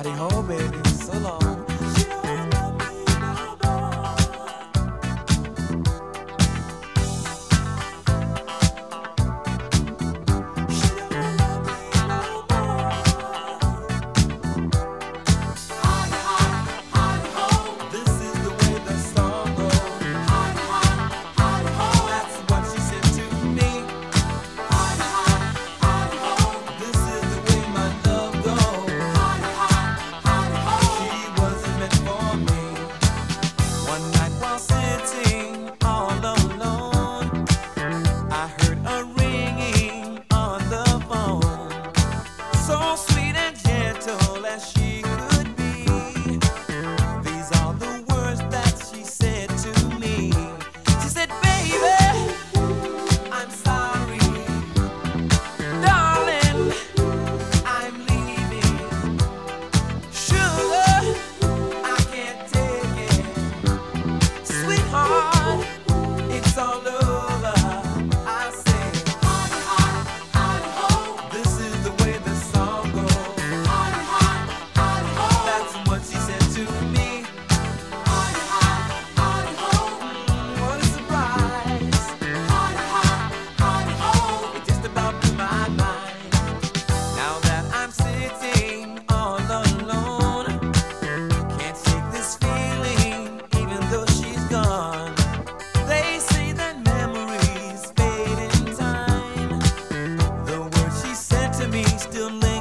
Howdy ho, baby. So long. She don't love me no more. She don't love me no more. Howdy ho, howdy ho. This is the way the song goes. Howdy ho, howdy ho. That's what she said to me. Howdy ho, howdy ho. This is the way my love goes. Howdy ho, howdy ho. She wasn't meant for me. One night while sitting all alone, I heard a ringing on the phone. So sweet and gentle as she could be. These are the words that she said to me. She said, baby, I'm sorry. Darling, I'm leaving. Sugar, I can't take it. Sweetheart, it's all over. I say, howdy ho, howdy ho. This is the way the song goes. Howdy ho, howdy ho. That's what she said to me. Howdy ho, howdy ho. What a surprise. Howdy ho, howdy ho. It just about blew my mind. Now that I'm sitting all alone, can't shake this feeling even though she's gone. They say that memories fade in time. The words she said to me still linger